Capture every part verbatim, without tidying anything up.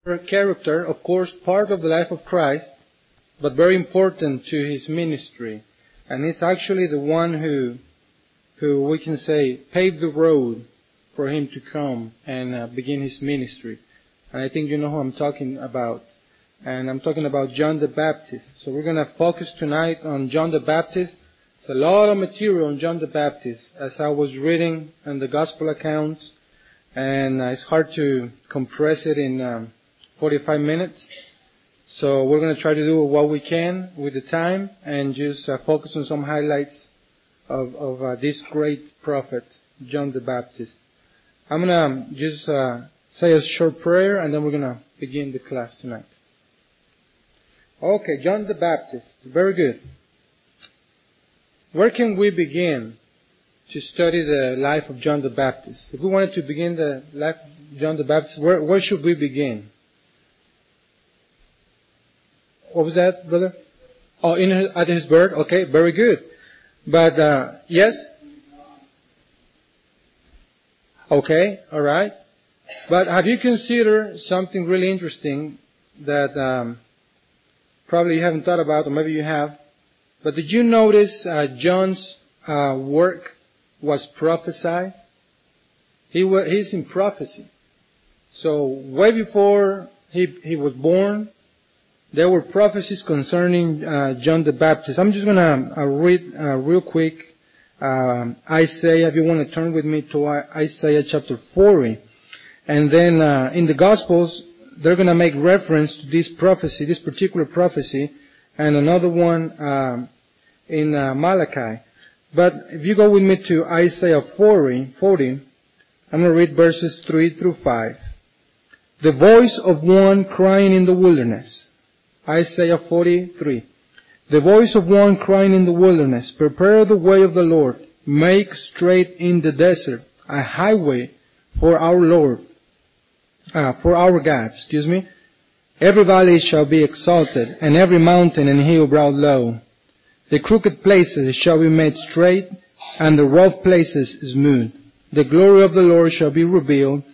Character, of course, part of the life of Christ, but very important to his ministry. And he's actually the one who, who we can say, paved the road for him to come and uh, begin his ministry. And I think you know who I'm talking about. And I'm talking about John the Baptist. So we're going to focus tonight on John the Baptist. It's a lot of material on John the Baptist as I was reading in the gospel accounts. And uh, it's hard to compress it in um, forty-five minutes. So we're going to try to do what we can with the time and just uh, focus on some highlights of, of uh, this great prophet, John the Baptist. I'm going to just uh, say a short prayer and then we're going to begin the class tonight. Okay, John the Baptist. Very good. Where can we begin to study the life of John the Baptist? If we wanted to begin the life of John the Baptist, where, where should we begin? What was that, brother? Oh, in his, at his birth? Okay, very good. But, uh, yes? Okay, alright. But have you considered something really interesting that um, probably you haven't thought about, or maybe you have? But did you notice uh, John's uh, work was prophesied? He was, he's in prophecy. So way before he he was born, there were prophecies concerning uh, John the Baptist. I'm just going to uh, read uh, real quick um, Isaiah, if you want to turn with me to Isaiah chapter forty. And then uh, in the Gospels, they're going to make reference to this prophecy, this particular prophecy, and another one um, in uh, Malachi. But if you go with me to Isaiah forty, forty, I'm going to read verses three through five. The voice of one crying in the wilderness. Isaiah forty-three. The voice of one crying in the wilderness, prepare the way of the Lord, make straight in the desert a highway for our Lord, uh, for our God, excuse me. Every valley shall be exalted, and every mountain and hill brought low. The crooked places shall be made straight, and the rough places smooth. The glory of the Lord shall be revealed,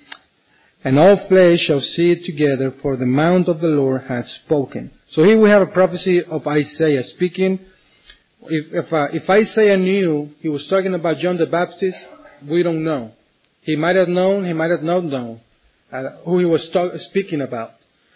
and all flesh shall see it together, for the mouth of the Lord hath spoken. So here we have a prophecy of Isaiah speaking. If, if, uh, if Isaiah knew he was talking about John the Baptist, we don't know. He might have known, he might have not known uh, who he was talk, speaking about.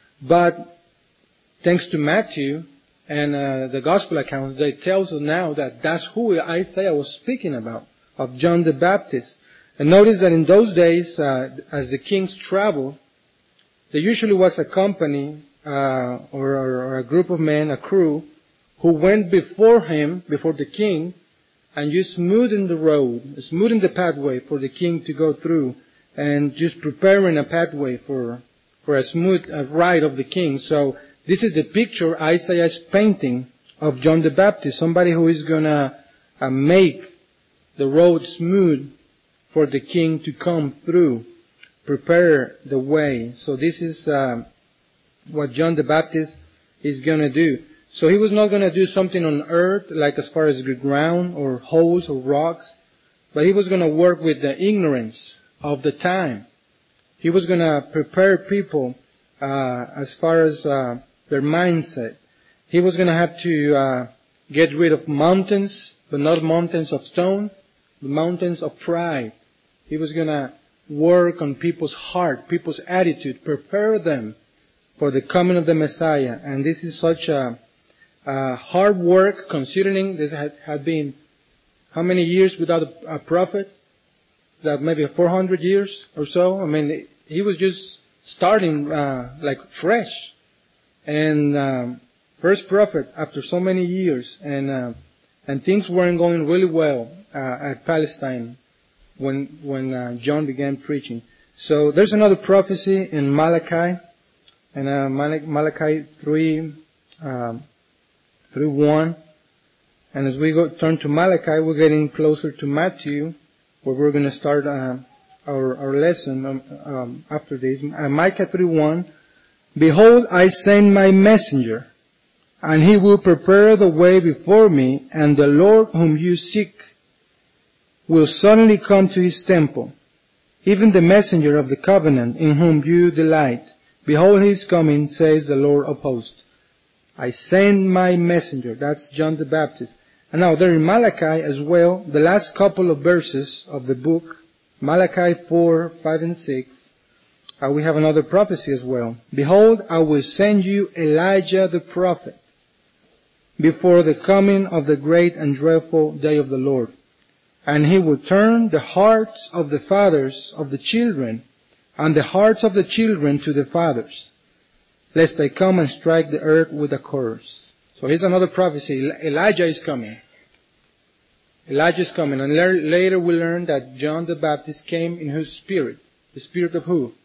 But thanks to Matthew and uh, the gospel account, they tell us now that that's who Isaiah was speaking about, of John the Baptist. And notice that in those days, uh, as the kings traveled, there usually was a company uh, or, or a group of men, a crew, who went before him, before the king, and just smoothed the road, smoothed the pathway for the king to go through, and just preparing a pathway for for a smooth uh, ride of the king. So this is the picture Isaiah is painting of John the Baptist, somebody who is going to uh, make the road smooth for the king to come through, prepare the way. So this is uh, what John the Baptist is going to do. So he was not going to do something on earth, like as far as the ground or holes or rocks, but he was going to work with the ignorance of the time. He was going to prepare people uh, as far as uh, their mindset. He was going to have to uh, get rid of mountains, but not mountains of stone, the mountains of pride. He was going to work on people's heart, people's attitude, prepare them for the coming of the Messiah. And this is such a, a hard work, considering this had, had been how many years without a, a prophet? That maybe four hundred years or so. I mean, he was just starting uh, like fresh. And um, first prophet after so many years. And uh, and things weren't going really well uh, at Palestine when when uh, John began preaching. So there's another prophecy in Malachi, and uh, Malachi three, um, three one. And as we go turn to Malachi, we're getting closer to Matthew, where we're going to start uh, our our lesson um, um, after this. Uh, Micah three one. Behold, I send my messenger, and he will prepare the way before me, and the Lord whom you seek will suddenly come to his temple, even the messenger of the covenant in whom you delight. Behold, he is coming, says the Lord of hosts. I send my messenger. That's John the Baptist. And now there in Malachi as well, the last couple of verses of the book, Malachi four, five, and six, uh, we have another prophecy as well. Behold, I will send you Elijah the prophet before the coming of the great and dreadful day of the Lord. And he will turn the hearts of the fathers of the children and the hearts of the children to the fathers, lest they come and strike the earth with a curse. So here's another prophecy. Elijah is coming. Elijah is coming. And later we learn that John the Baptist came in whose spirit? The spirit of who?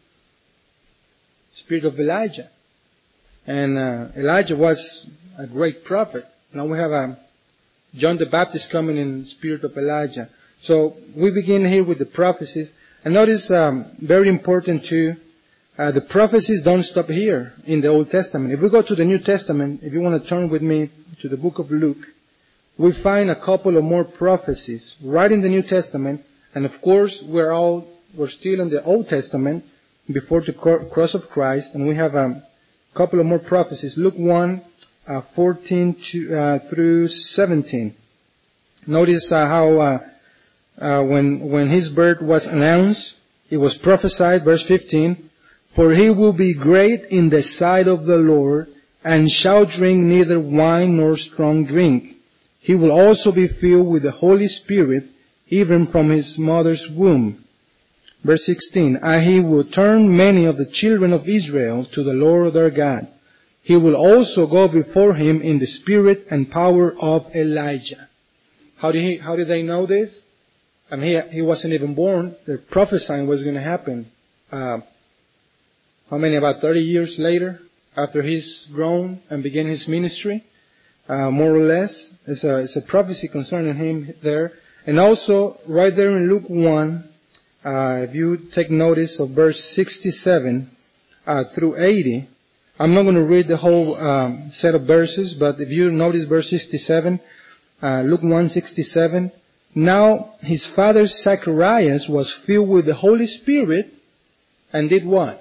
Spirit of Elijah. And uh, Elijah was a great prophet. Now we have um, John the Baptist coming in the spirit of Elijah. So we begin here with the prophecies. And notice, um, very important too, uh, the prophecies don't stop here in the Old Testament. If we go to the New Testament, if you want to turn with me to the book of Luke, we find a couple of more prophecies right in the New Testament. And of course, we're all, we're still in the Old Testament before the cross of Christ. And we have a couple of more prophecies. Luke one, uh, fourteen to, uh, through seventeen. Notice uh, how, uh, Uh, when, when his birth was announced, it was prophesied, verse fifteen, for he will be great in the sight of the Lord, and shall drink neither wine nor strong drink. He will also be filled with the Holy Spirit, even from his mother's womb. Verse sixteen, and he will turn many of the children of Israel to the Lord their God. He will also go before him in the spirit and power of Elijah. How did he, how did they know this? I mean, he, he wasn't even born. They're prophesying what's going to happen. Uh, how many? About thirty years later, after he's grown and began his ministry, uh, more or less. It's a, it's a prophecy concerning him there. And also, right there in Luke one, uh, if you take notice of verse sixty-seven uh, through eighty, I'm not going to read the whole um, set of verses, but if you notice verse sixty-seven, uh, Luke one sixty-seven, now his father Zacharias was filled with the Holy Spirit and did what?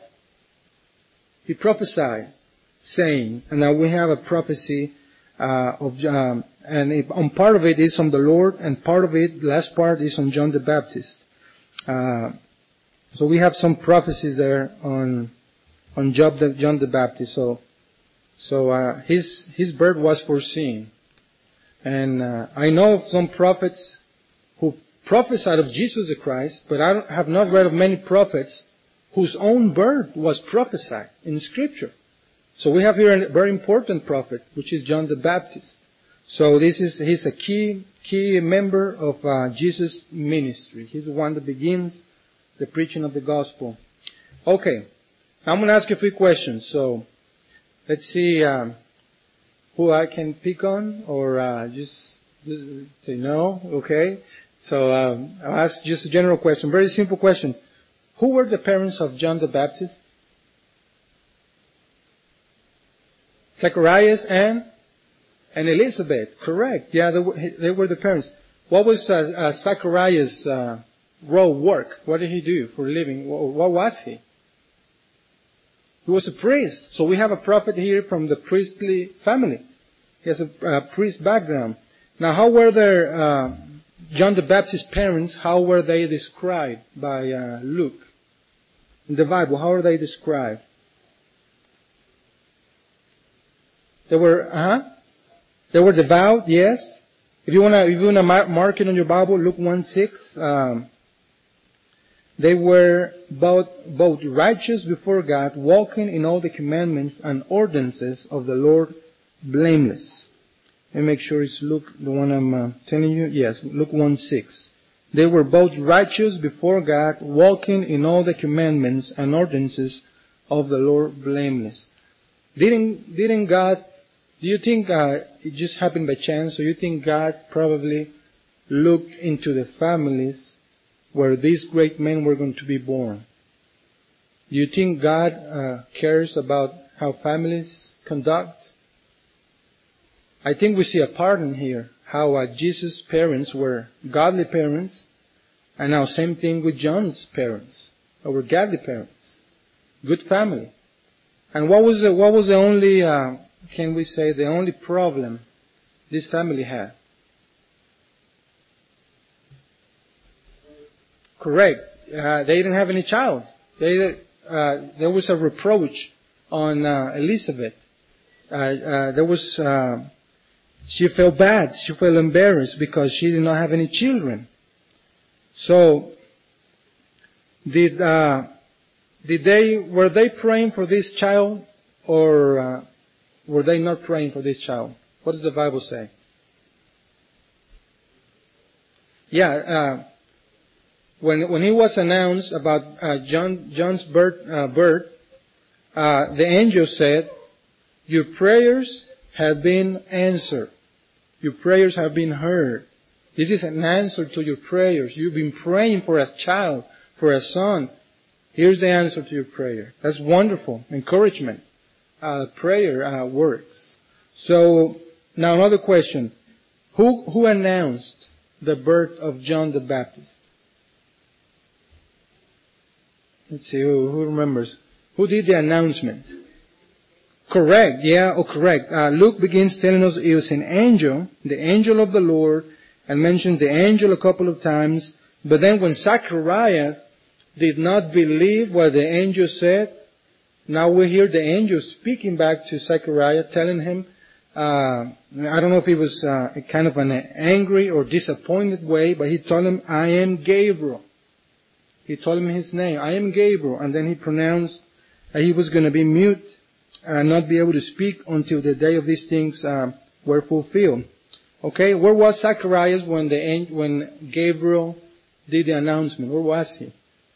He prophesied, saying, and now we have a prophecy uh, of, um, and it, on part of it is on the Lord, and part of it, the last part, is on John the Baptist. Uh, so we have some prophecies there on on John the, John the Baptist. So, so uh, his his birth was foreseen, and uh, I know of some prophets who prophesied of Jesus the Christ, but I have not read of many prophets whose own birth was prophesied in Scripture. So we have here a very important prophet, which is John the Baptist. So this is, he's a key, key member of uh, Jesus' ministry. He's the one that begins the preaching of the gospel. Okay. Now I'm going to ask you a few questions. So let's see um, who I can pick on, or uh, just, just say no. Okay. So um, I'll ask just a general question, very simple question. Who were the parents of John the Baptist? Zacharias and and Elizabeth. Correct. Yeah, they were, they were the parents. What was uh, uh, Zacharias' uh, role, work? What did he do for a living? What, what was he? He was a priest. So we have a prophet here from the priestly family. He has a uh, priest background. Now, how were their uh, John the Baptist's parents, how were they described by uh, Luke? In the Bible, how are they described? They were, uh-huh. They were devout, yes. If you wanna, if you wanna mark it on your Bible, Luke one six, um, they were both, both righteous before God, walking in all the commandments and ordinances of the Lord, blameless. Let me make sure it's Luke, the one I'm uh, telling you. Yes, Luke one six. They were both righteous before God, walking in all the commandments and ordinances of the Lord, blameless. Didn't, didn't God, do you think uh, it just happened by chance? Or you think God probably looked into the families where these great men were going to be born? Do you think God uh, cares about how families conduct? I think we see a pattern here, how uh, Jesus' parents were godly parents, and now same thing with John's parents, they were godly parents, good family. And what was the, what was the only, uh, can we say, the only problem this family had? Correct. Uh, they didn't have any child. They, uh, there was a reproach on uh, Elizabeth. Uh, uh, there was, uh, she felt bad. She felt embarrassed because she did not have any children. So, did uh, did they were they praying for this child, or uh, were they not praying for this child? What does the Bible say? Yeah, uh, when when he was announced about uh, John John's birth, uh, birth, uh, the angel said, "Your prayers have been answered. Your prayers have been heard." This is an answer to your prayers. You've been praying for a child, for a son. Here's the answer to your prayer. That's wonderful. Encouragement. Uh, prayer uh, works. So, now another question. Who, who announced the birth of John the Baptist? Let's see, who, who remembers? Who did the announcement? Correct, yeah, oh correct. Uh, Luke begins telling us it was an angel, the angel of the Lord, and mentions the angel a couple of times. But then when Zacharias did not believe what the angel said, now we hear the angel speaking back to Zachariah, telling him, uh, I don't know if he was uh, kind of an angry or disappointed way, but he told him, I am Gabriel. He told him his name, I am Gabriel. And then he pronounced that he was going to be mute and not be able to speak until the day of these things uh, were fulfilled. Okay, where was Zacharias when the when Gabriel did the announcement? Where was he?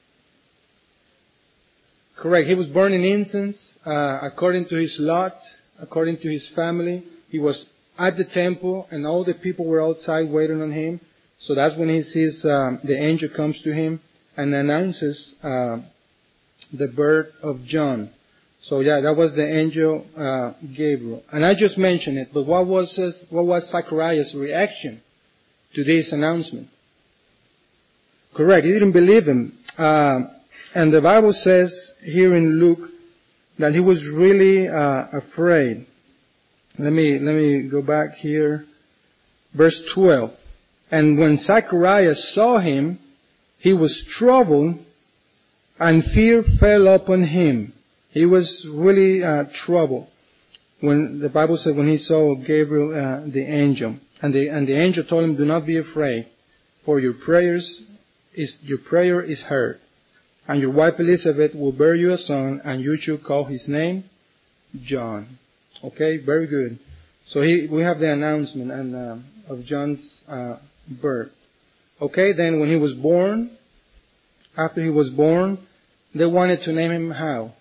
Correct, he was burning incense uh, according to his lot, according to his family. He was at the temple, and all the people were outside waiting on him. So that's when he sees um, the angel comes to him and announces uh, the birth of John. So yeah, that was the angel uh, Gabriel, and I just mentioned it. But what was his, what was Zacharias' reaction to this announcement? Correct, he didn't believe him, uh, and the Bible says here in Luke that he was really uh, afraid. Let me let me go back here, verse twelve. And when Zacharias saw him, he was troubled, and fear fell upon him. He was really uh, troubled when the Bible said when he saw Gabriel, uh, the angel, and the and the angel told him, "Do not be afraid, for your prayers is your prayer is heard, and your wife Elizabeth will bear you a son, and you shall call his name John." Okay, very good. So he, we have the announcement and uh, of John's uh, birth. Okay, then when he was born, after he was born, they wanted to name him how?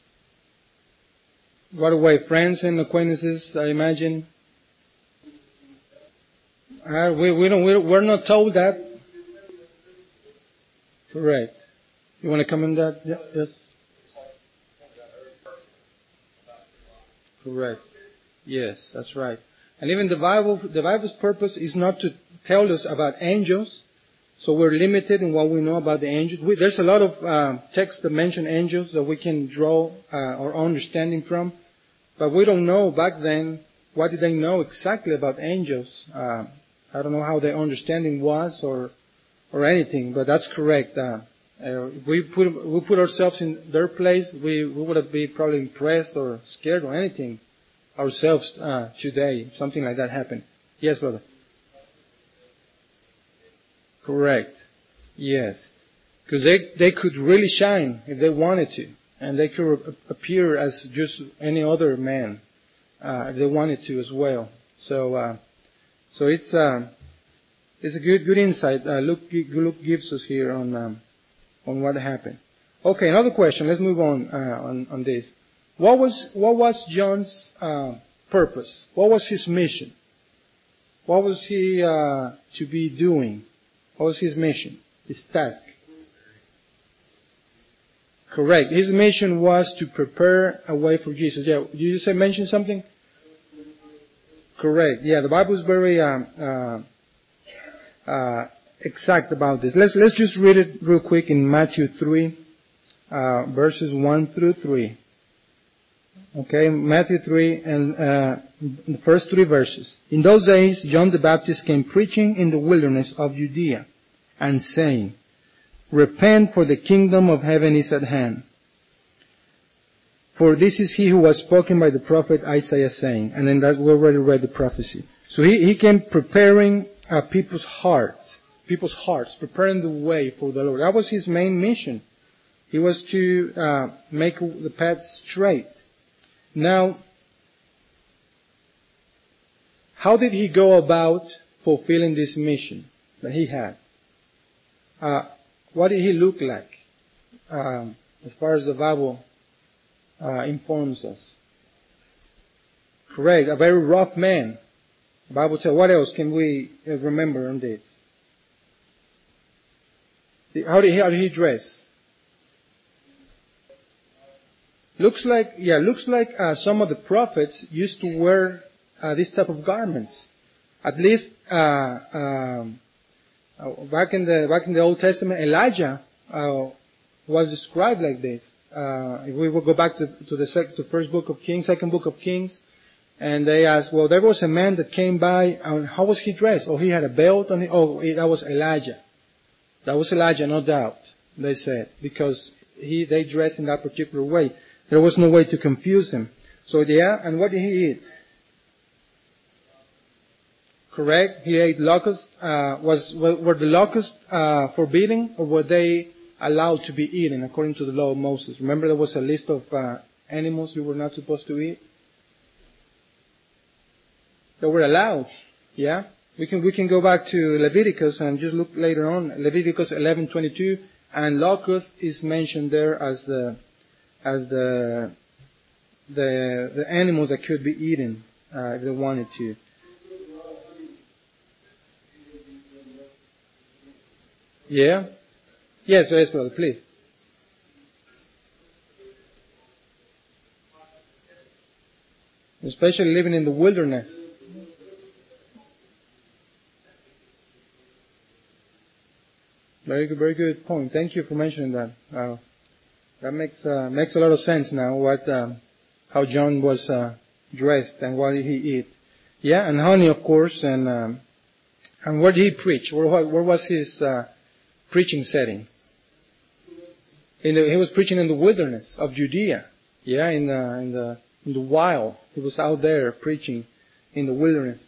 By the way, friends and acquaintances, I imagine. Uh, we, we don't, we're not told that. Correct. You want to comment on that? Yeah, yes. Correct. Yes, that's right. And even the Bible, the Bible's purpose is not to tell us about angels. So we're limited in what we know about the angels. We, there's a lot of uh, texts that mention angels that we can draw uh, our understanding from. But we don't know back then, what did they know exactly about angels? Uh, I don't know how their understanding was or or anything, but that's correct. Uh, uh, if we put, we put ourselves in their place, we, we would have been probably impressed or scared or anything ourselves uh, today, if something like that happened. Yes, brother? Correct. Yes. Because they, they could really shine if they wanted to. And they could appear as just any other man, uh, if they wanted to as well. So, uh, so it's, uh, it's a good, good insight, uh, Luke, Luke gives us here on, um, on what happened. Okay, another question. Let's move on, uh, on, on this. What was, what was John's, uh, purpose? What was his mission? What was he, uh, to be doing? What was his mission? His task? Correct. His mission was to prepare a way for Jesus. Yeah, did you say mention something? Correct. Yeah, the Bible is very um, uh, uh, exact about this. Let's let's just read it real quick in Matthew three, uh, verses one through three. Okay, Matthew three and uh, the first three verses. In those days, John the Baptist came preaching in the wilderness of Judea and saying, Repent, for the kingdom of heaven is at hand. For this is he who was spoken by the prophet Isaiah saying, and then that we already read the prophecy. So he, he came preparing uh, people's heart, people's hearts, preparing the way for the Lord. That was his main mission. He was to uh, make the path straight. Now, how did he go about fulfilling this mission that he had? Uh, what did he look like? Um, as far as the Bible uh, informs us. Correct, a very rough man. The Bible tells. What else can we remember on this? How did he, how did he dress? Looks like, yeah, looks like uh, some of the prophets used to wear uh, this type of garments. At least uh, um, uh, back in the back in the Old Testament, Elijah uh, was described like this. Uh, if we will go back to, to the sec- to first book of Kings, second book of Kings, and they asked, well, there was a man that came by, and how was he dressed? Oh, he had a belt on. It. Oh, that was Elijah. That was Elijah, no doubt. They said, because he they dressed in that particular way. There was no way to confuse him. So yeah, and what did he eat? Correct. He ate locusts. Uh, was were the locusts uh, forbidden, or were they allowed to be eaten according to the law of Moses? Remember, there was a list of uh, animals you were not supposed to eat. They were allowed. Yeah. We can we can go back to Leviticus and just look later on. Leviticus eleven twenty-two, and locust is mentioned there as the as the the the animal that could be eaten uh, if they wanted to. Yeah? Yes, yes, brother, please. Especially living in the wilderness. Very good, very good point. Thank you for mentioning that. Uh, That makes uh, makes a lot of sense now. What um, how John was uh, dressed and what did he eat? Yeah, and honey, of course, and um, and where did he preach? Where where was his uh, preaching setting? In the, he was preaching in the wilderness of Judea. Yeah, in the in the in the wild. He was out there preaching in the wilderness.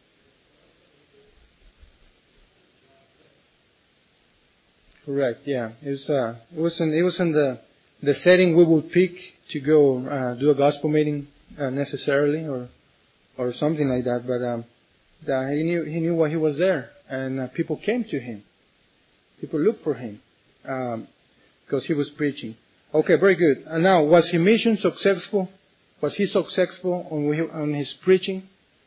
Correct. Yeah, it was. Uh, it was in. It was in the. The setting we would pick to go uh, do a gospel meeting uh, necessarily, or or something like that. But um, the, he knew he knew why he was there, and uh, people came to him. People looked for him um, because he was preaching. Okay, very good. And now, was his mission successful? Was he successful on on his preaching?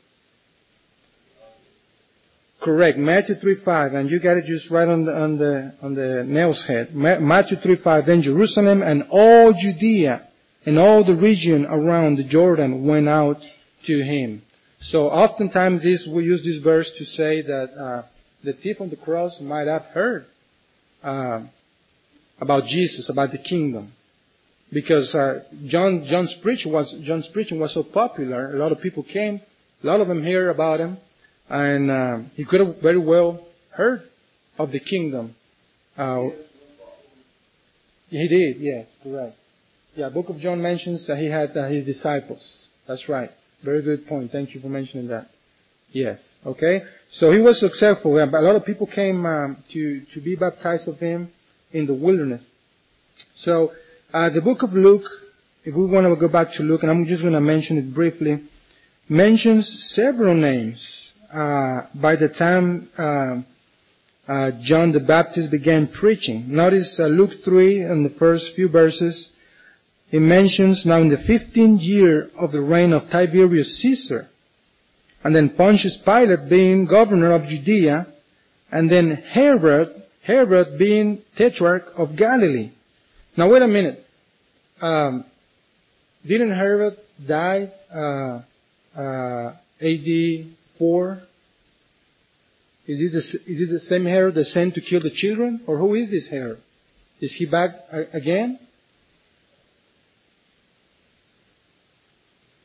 Correct. Matthew three five, and you got it just right on the on the on the nail's head. Ma- Matthew three five. Then Jerusalem and all Judea and all the region around the Jordan went out to him. So oftentimes this we use this verse to say that uh, the thief on the cross might have heard uh, about Jesus, about the kingdom, because uh, John John's preaching was John's preaching was so popular. A lot of people came. A lot of them hear about him. And uh, he could have very well heard of the kingdom. Uh, he did, yes, correct. Yeah, Book of John mentions that he had uh, his disciples. That's right. Very good point. Thank you for mentioning that. Yes. Okay. So he was successful. A lot of people came um, to to be baptized of him in the wilderness. So uh, the Book of Luke, if we want to go back to Luke, and I'm just going to mention it briefly, mentions several names. Uh, by the time uh, uh, John the Baptist began preaching. Notice uh, Luke three and the first few verses. It mentions now in the fifteenth year of the reign of Tiberius Caesar, and then Pontius Pilate being governor of Judea, and then Herod, Herod being tetrarch of Galilee. Now wait a minute. Um, didn't Herod die uh, uh, A D four? Is it, the, is it the same Herod that sent to kill the children? Or who is this Herod? Is he back again?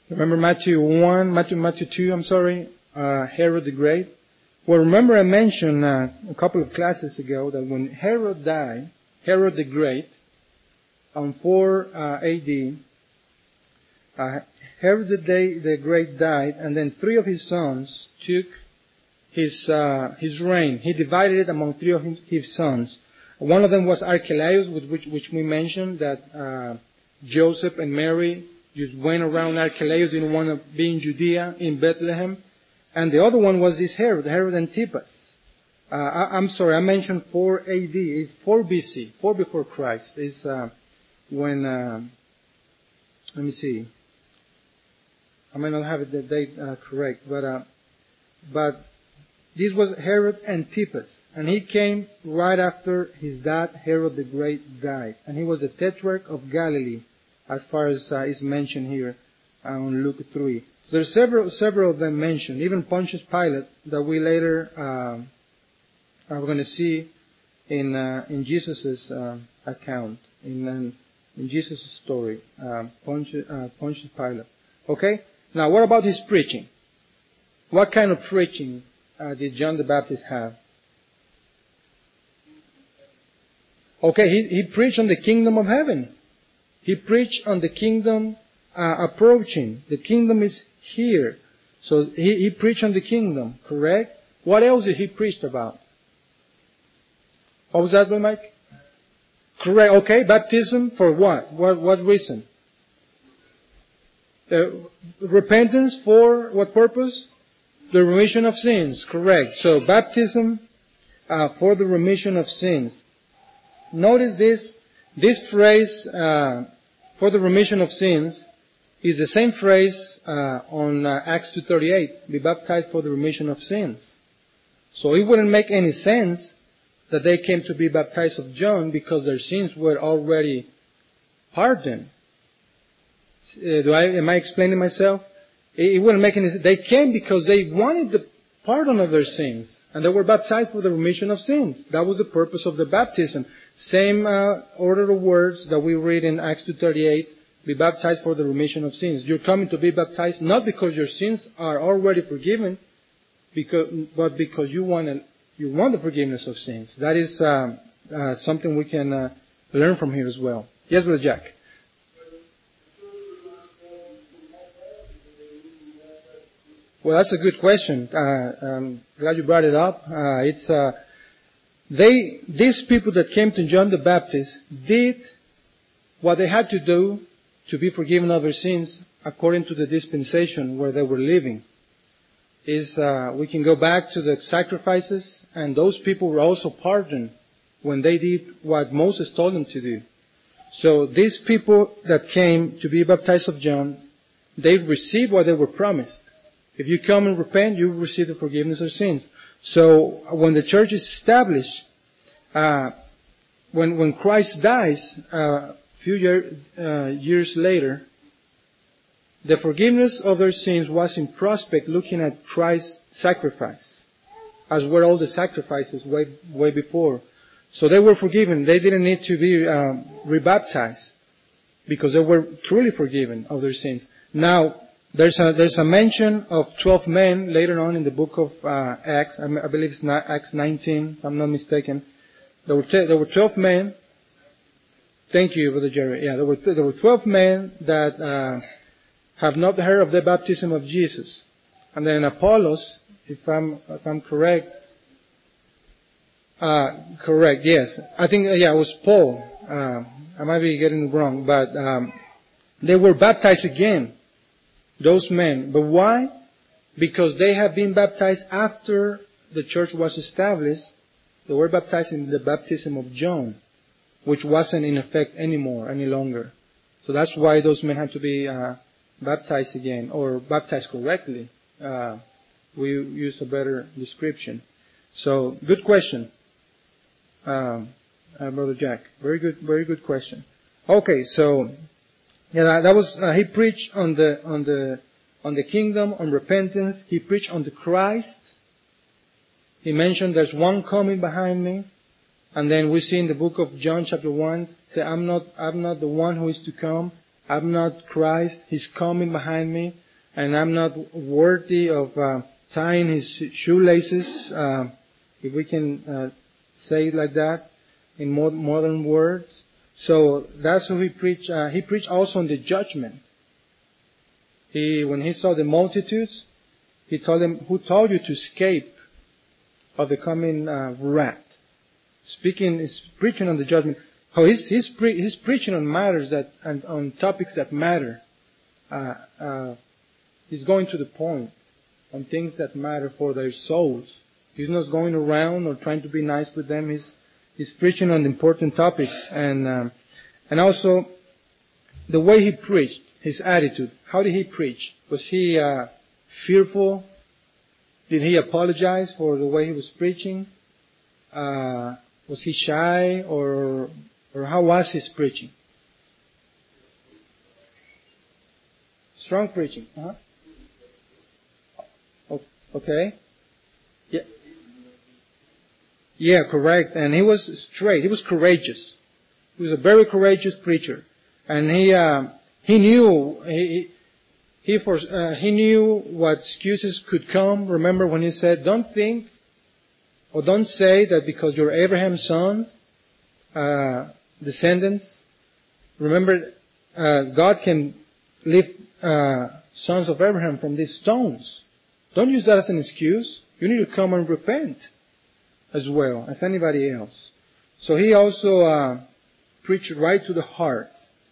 Remember Matthew one, Matthew, Matthew two, I'm sorry, uh, Herod the Great? Well, remember I mentioned uh, a couple of classes ago that when Herod died, Herod the Great, on four uh, A D, uh, Herod the, day, the Great died, and then three of his sons took his uh, his reign. He divided it among three of his sons. One of them was Archelaus, which, which we mentioned, that uh, Joseph and Mary just went around Archelaus, didn't want to be in Judea, in Bethlehem. And the other one was this Herod, Herod Antipas. Uh, I, I'm sorry, I mentioned four A D. It's four B C, four before Christ. It's uh, when, uh, let me see. I might not have the date uh, correct, but uh, but this was Herod Antipas. And he came right after his dad, Herod the Great, died. And he was the tetrarch of Galilee, as far as uh, is mentioned here uh, on Luke three. So there's several several of them mentioned. Even Pontius Pilate, that we later uh, are going to see in uh, in Jesus' uh, account, in um, in Jesus' story, uh, Pontius, uh, Pontius Pilate. Okay? Now, what about his preaching? What kind of preaching uh, did John the Baptist have? Okay, he, he preached on the kingdom of heaven. He preached on the kingdom uh, approaching. The kingdom is here. So he, he preached on the kingdom, correct? What else did he preach about? What was that, Mike? Correct. Okay, baptism for what? What, what reason? Uh, repentance for what purpose? The remission of sins. Correct. So baptism uh, for the remission of sins. Notice this. This phrase, uh, for the remission of sins, is the same phrase uh, on uh, Acts two thirty-eight. Be baptized for the remission of sins. So it wouldn't make any sense that they came to be baptized of John because their sins were already pardoned. Uh, do I, am I explaining myself? It, it wouldn't make any sense. They came because they wanted the pardon of their sins. And they were baptized for the remission of sins. That was the purpose of the baptism. Same uh, order of words that we read in Acts two thirty-eight. Be baptized for the remission of sins. You're coming to be baptized not because your sins are already forgiven, because, but because you want to, you want the forgiveness of sins. That is uh, uh, something we can uh, learn from here as well. Yes, Brother Jack. Well, that's a good question. Uh, I'm glad you brought it up. Uh, it's uh, they these people that came to John the Baptist did what they had to do to be forgiven of their sins according to the dispensation where they were living. Is uh, we can go back to the sacrifices, and those people were also pardoned when they did what Moses told them to do. So these people that came to be baptized of John, they received what they were promised. If you come and repent, you will receive the forgiveness of sins. So when the church is established, uh, when when Christ dies, a uh, few year, uh, years later, the forgiveness of their sins was in prospect looking at Christ's sacrifice, as were all the sacrifices way way before. So they were forgiven. They didn't need to be um, rebaptized because they were truly forgiven of their sins. Now, There's a, there's a mention of twelve men later on in the book of uh, Acts. I, I believe it's not Acts nineteen, if I'm not mistaken. There were, te- there were twelve men. Thank you, Brother Jerry. Yeah, there were, th- there were twelve men that uh, have not heard of the baptism of Jesus. And then Apollos, if I'm, if I'm correct, uh, correct, yes. I think, uh, yeah, it was Paul. Uh, I might be getting it wrong, but um, they were baptized again. Those men. But why? Because they have been baptized after the church was established. They were baptized in the baptism of John, which wasn't in effect anymore, any longer. So that's why those men had to be uh, baptized again, or baptized correctly. Uh, we use a better description. So, good question, um, uh, Brother Jack. Very good, very good question. Okay, so yeah, that, that was uh, he preached on the on the on the kingdom, on repentance. He preached on the Christ. He mentioned there's one coming behind me, and then we see in the book of John chapter one, say I'm not I'm not the one who is to come. I'm not Christ. He's coming behind me, and I'm not worthy of uh, tying his shoelaces, uh, if we can uh, say it like that in more modern words. So that's what he preached. Uh, he preached also on the judgment. He, when he saw the multitudes, he told them, "Who told you to escape of the coming uh, wrath?" Speaking, is preaching on the judgment. Oh, he's, he's, pre- he's preaching on matters that, and on topics that matter. Uh, uh, he's going to the point on things that matter for their souls. He's not going around or trying to be nice with them. He's, he's preaching on important topics, and, um, and also the way he preached, his attitude. How did he preach? Was he, uh, fearful? Did he apologize for the way he was preaching? Uh, was he shy, or, or how was his preaching? Strong preaching, huh? Okay. Yeah. Yeah, correct. And he was straight. He was courageous. He was a very courageous preacher. And he, uh, he knew, he, he, for, uh, he knew what excuses could come. Remember when he said, don't think, or don't say that because you're Abraham's son, uh, descendants. Remember, uh, God can lift, uh, sons of Abraham from these stones. Don't use that as an excuse. You need to come and repent as well as anybody else. So he also uh, preached right to the heart.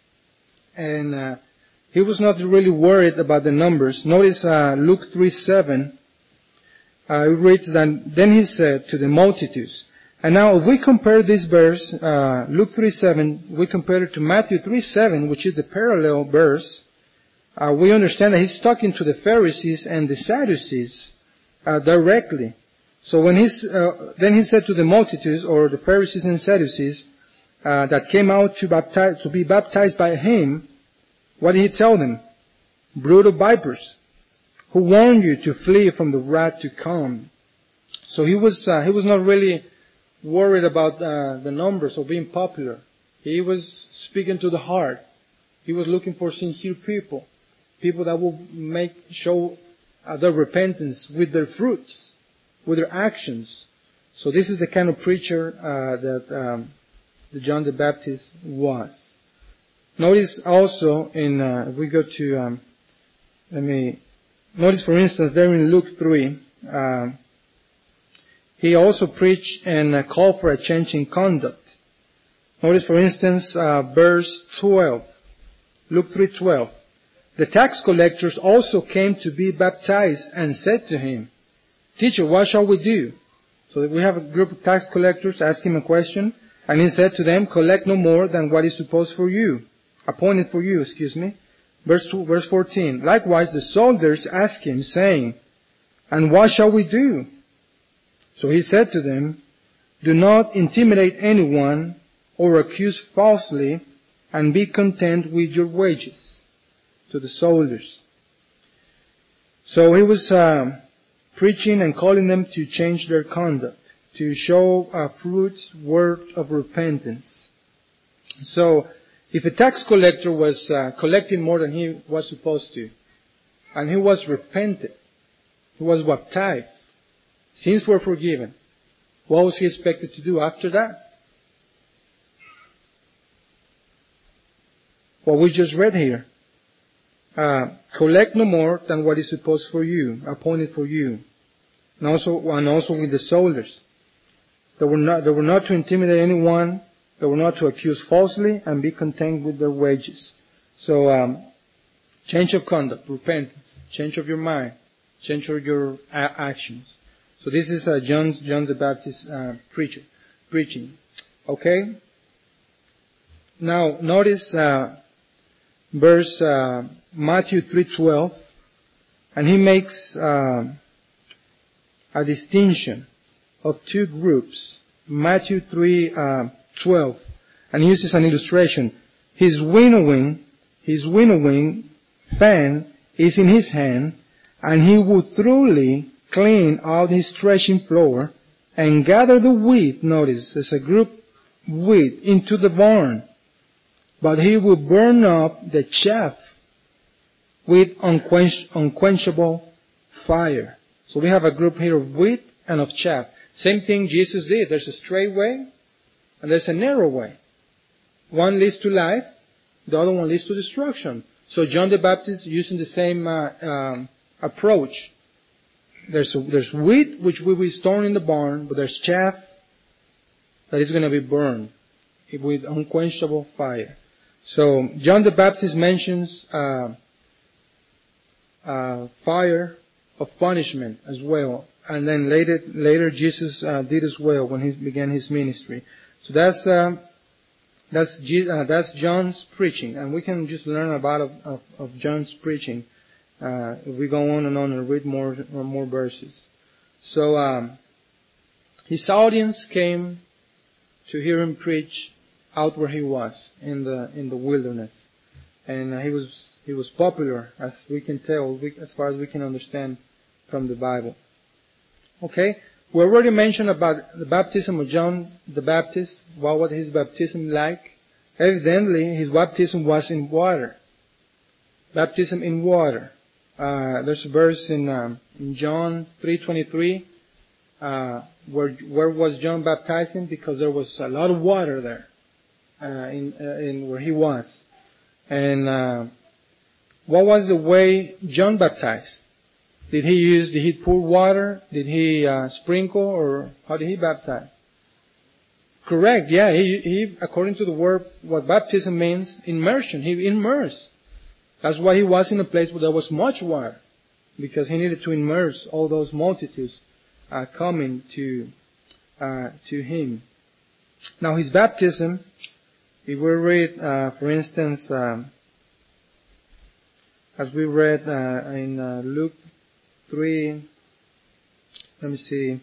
And uh, he was not really worried about the numbers. Notice uh, Luke three seven. Uh, it reads that, then he said to the multitudes. And now if we compare this verse, uh, Luke three seven, we compare it to Matthew three seven, which is the parallel verse. Uh, we understand that he's talking to the Pharisees and the Sadducees uh, directly. So when he's, uh, then he said to the multitudes, or the Pharisees and Sadducees, uh, that came out to baptize, to be baptized by him, what did he tell them? Brood of vipers, who warned you to flee from the wrath to come. So he was, uh, he was not really worried about uh, the numbers or being popular. He was speaking to the heart. He was looking for sincere people. People that will make, show uh, their repentance with their fruits, with their actions. So this is the kind of preacher uh, that um, the John the Baptist was. Notice also in, uh, if we go to, um, let me, notice for instance there in Luke three, uh, he also preached and uh, called for a change in conduct. Notice for instance uh, verse twelve, Luke three twelve. The tax collectors also came to be baptized and said to him, Teacher, what shall we do? So we have a group of tax collectors ask him a question, and he said to them, collect no more than what is supposed for you, appointed for you, excuse me. Verse, two, verse fourteen. Likewise the soldiers asked him, saying, and what shall we do? So he said to them, do not intimidate anyone or accuse falsely, and be content with your wages. To the soldiers. So he was uh, preaching and calling them to change their conduct, to show uh, fruits, word of repentance. So if a tax collector was uh, collecting more than he was supposed to, and he was repentant, he was baptized, sins were forgiven, what was he expected to do after that? What we just read here. Uh, collect no more than what is supposed for you, appointed for you. And also, and also with the soldiers. They were not, they were not to intimidate anyone. They were not to accuse falsely, and be content with their wages. So, um, change of conduct, repentance, change of your mind, change of your a- actions. So this is uh, John, John the Baptist uh, preacher, preaching. Okay. Now notice uh, verse. Uh, Matthew three twelve, and he makes uh, a distinction of two groups. Matthew three twelve, and he uses an illustration. His winnowing, his winnowing fan is in his hand, and he will thoroughly clean out his threshing floor and gather the wheat. Notice, there's a group wheat into the barn. but he will burn up the chaff with unquench- unquenchable fire. So we have a group here of wheat and of chaff. Same thing Jesus did. There's a straight way and there's a narrow way. One leads to life, the other one leads to destruction. So John the Baptist using the same uh, um, approach. There's a, there's wheat which will be stored in the barn, but there's chaff that is going to be burned with unquenchable fire. So John the Baptist mentions uh, uh, fire of punishment as well, and then later later Jesus uh, did as well when he began his ministry. So that's uh, that's uh, that's John's preaching, and we can just learn about of, of, of John's preaching uh, if we go on and on and read more more verses. So um, his audience came to hear him preach out where he was in the in the wilderness, and uh, he was he was popular, as we can tell, we, as far as we can understand from the Bible. Okay, we already mentioned about the baptism of John the Baptist. What was his baptism like? Evidently, his baptism was in water. Baptism in water. Uh, there's a verse in, um, in John three twenty-three. Uh, where where was John baptizing? Because there was a lot of water there, uh, in uh, in where he was. And uh, what was the way John baptized? Did he use? Did he pour water? Did he uh, sprinkle? Or how did he baptize? Correct. Yeah. He he according to the word, what baptism means, immersion. He immersed. That's why he was in a place where there was much water, because he needed to immerse all those multitudes Uh, coming to uh, to him. Now his baptism, if we read, uh, for instance, um, as we read uh, in uh, Luke three, let me see,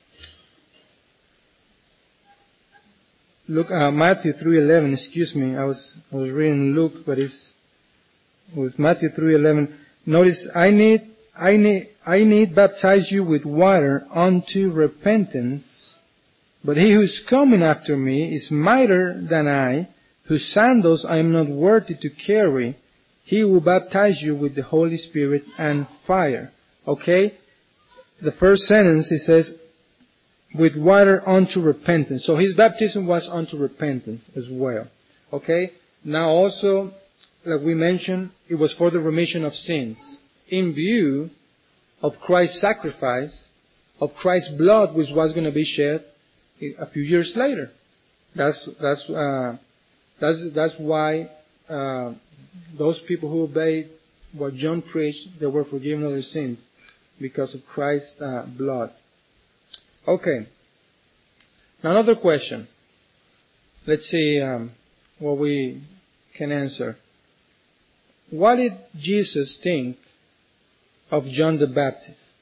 Luke uh, Matthew three eleven. Excuse me, I was I was reading Luke, but it's with Matthew three eleven. Notice, I need I need I need baptize you with water unto repentance, but he who is coming after me is mightier than I, whose sandals I am not worthy to carry. He will baptize you with the Holy Spirit and fire. Okay? The first sentence, it says, with water unto repentance. So his baptism was unto repentance as well. Okay? Now also, like we mentioned, it was for the remission of sins, in view of Christ's sacrifice, of Christ's blood, which was going to be shed a few years later. That's that's uh, that's that's why uh, those people who obeyed what John preached, they were forgiven of their sins because of Christ's uh, blood. Okay. Now another question. Let's see um, what we can answer. What did Jesus think of John the Baptist?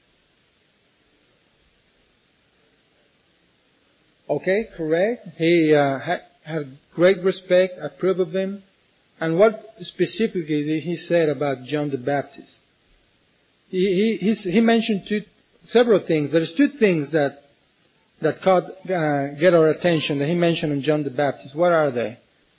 Okay, correct. He uh, had, had great respect, approved of him. And what specifically did he say about John the Baptist? He he he mentioned two, several things. There's two things that that caught uh, get our attention that he mentioned in John the Baptist. What are they?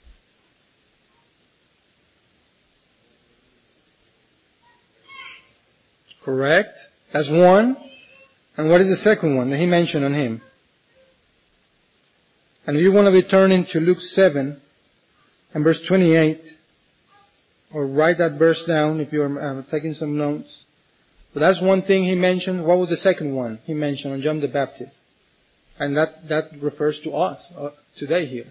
Correct. That's one. And what is the second one that he mentioned on him? And if you want to be turning to Luke seven and verse twenty-eight, or write that verse down if you're uh, taking some notes. But that's one thing he mentioned. What was the second one he mentioned on John the Baptist? And that, that refers to us uh, today here.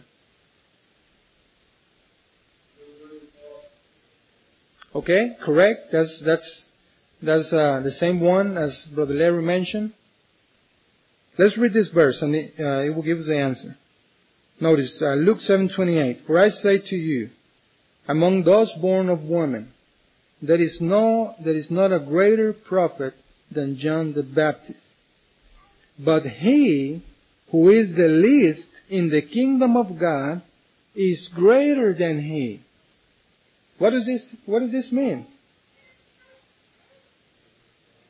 Okay, correct. That's, that's, That's uh, the same one as Brother Larry mentioned. Let's read this verse, and it, uh, it will give us the answer. Notice uh, Luke seven twenty-eight. For I say to you, among those born of woman, there is no, there is not a greater prophet than John the Baptist. But he who is the least in the kingdom of God is greater than he. What does this? What does this mean?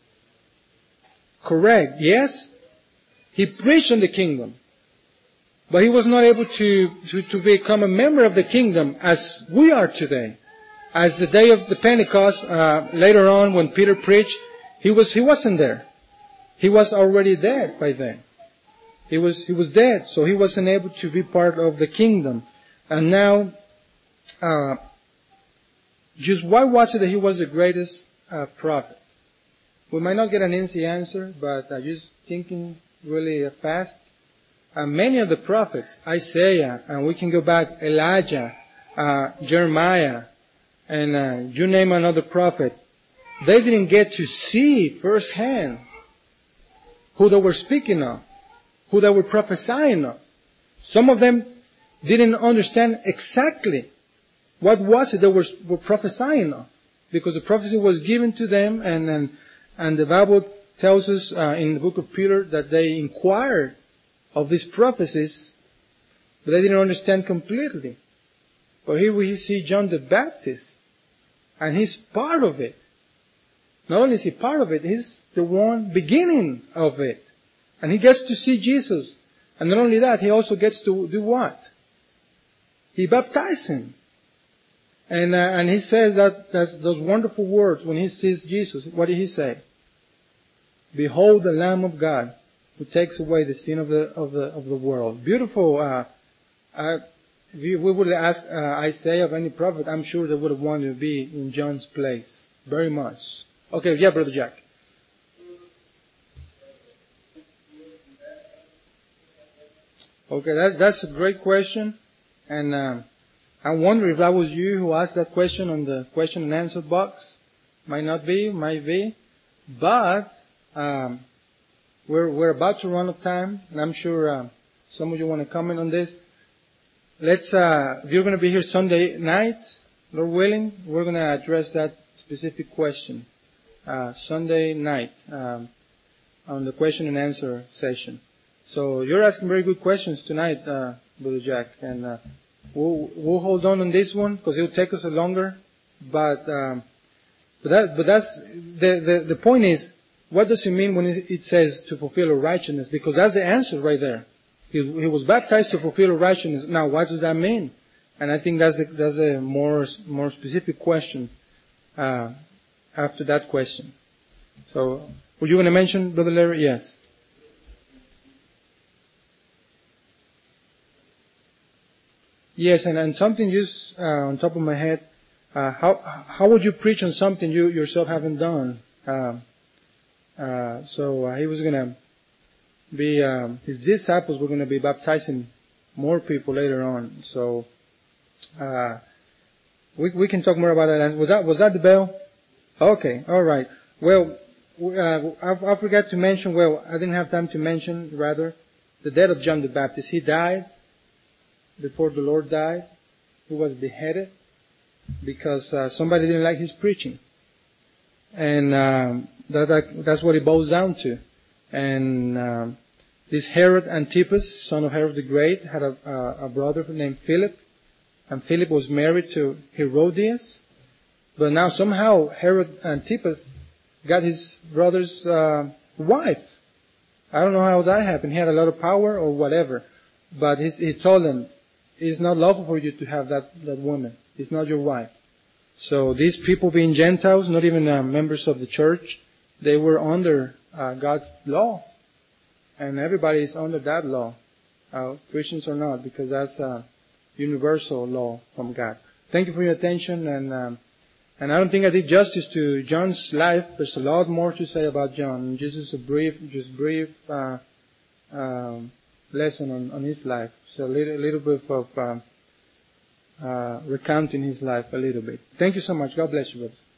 Correct. Yes, he preached on the kingdom, But he was not able to, to, to become a member of the kingdom as we are today. As the day of the Pentecost, uh, later on when Peter preached, he was, he wasn't there. He was already dead by then. He was, he was dead, so he wasn't able to be part of the kingdom. And now, uh, just why was it that he was the greatest uh, prophet? We might not get an easy answer, but uh, just thinking really uh, fast. Uh, many of the prophets, Isaiah, and we can go back, Elijah, uh, Jeremiah, and uh, you name another prophet, they didn't get to see firsthand who they were speaking of, who they were prophesying of. Some of them didn't understand exactly what was it they were, were prophesying of, because the prophecy was given to them, and and, and the Bible tells us uh, in the book of Peter that they inquired of these prophecies, but they didn't understand completely. But here we see John the Baptist, and he's part of it. Not only is he part of it, he's the one beginning of it. And he gets to see Jesus. And not only that, he also gets to do what? He baptized him. And, uh, and he says that, that's those wonderful words when he sees Jesus. What did he say? Behold the Lamb of God who takes away the sin of the, of the, of the world. Beautiful, uh, uh, if we would ask uh, Isaiah of any prophet, I'm sure they would have wanted to be in John's place. Very much. Okay, yeah, Brother Jack. Okay, that, that's a great question. And um, I wonder if that was you who asked that question on the question and answer box. Might not be, might be. But um, we're we're about to run out of time, and I'm sure uh, some of you want to comment on this. Let's, uh, if you're going to be here Sunday night, Lord willing, we're going to address that specific question. Uh, Sunday night, um, on the question and answer session. So you're asking very good questions tonight, uh, Brother Jack, and uh, we'll we'll hold on on this one because it'll take us a longer. But um, but that but that's the the the point is, what does it mean when it says to fulfill a righteousness? Because that's the answer right there. He, he was baptized to fulfill a righteousness. Now, what does that mean? And I think that's a, that's a more more specific question uh, after that question. So, were you going to mention, Brother Larry? Yes. Yes, and, and something just uh, on top of my head. Uh, how how would you preach on something you yourself haven't done? Uh, uh, so uh, he was going to be um, his disciples were going to be baptizing more people later on. So uh, we we can talk more about that. Was that was that the bell? Okay, all right. Well, uh, I, I forgot to mention. Well, I didn't have time to mention rather the death of John the Baptist. He died before the Lord died. He was beheaded because uh, somebody didn't like his preaching, and um, that, that that's what it boils down to. And um, this Herod Antipas, son of Herod the Great, had a, a, a brother named Philip, and Philip was married to Herodias. But now somehow Herod Antipas got his brother's uh, wife. I don't know how that happened. He had a lot of power or whatever, but he, he told them, "It's not lawful for you to have that that woman. It's not your wife." So these people, being Gentiles, not even uh, members of the church, they were under uh, God's law. And everybody is under that law, uh, Christians or not, because that's a universal law from God. Thank you for your attention, and um, and I don't think I did justice to John's life. There's a lot more to say about John. Just a brief, just brief uh, um, lesson on, on his life. So a little, a little bit of um, uh, recounting his life a little bit. Thank you so much. God bless you, brothers.